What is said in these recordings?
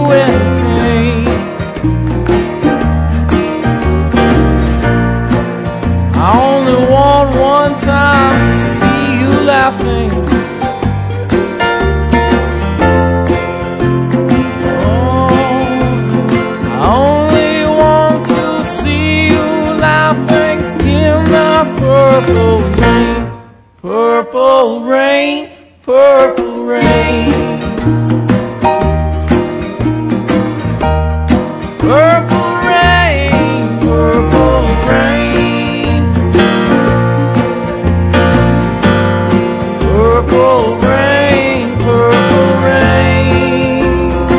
any pain. I only want one time to see you laughing. Purple rain, purple rain, purple rain. Purple rain, purple rain. Purple rain, purple rain.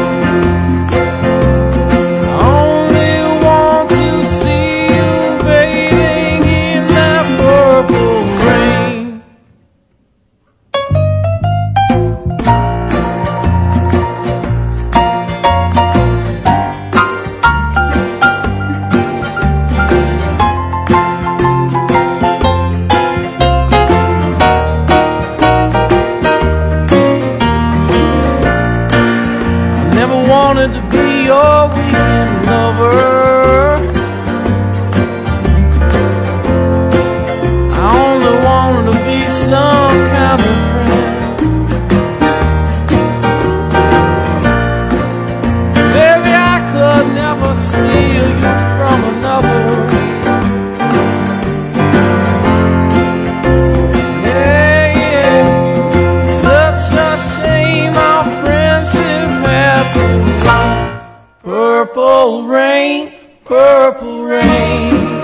I only want to see you bathing in that purple rain. I never wanted to be your weekend lover. I only wanted to be some kind of friend. Baby, I could never steal you from another. Yeah, yeah. Such a shame our friendship had to end. Purple rain, purple rain.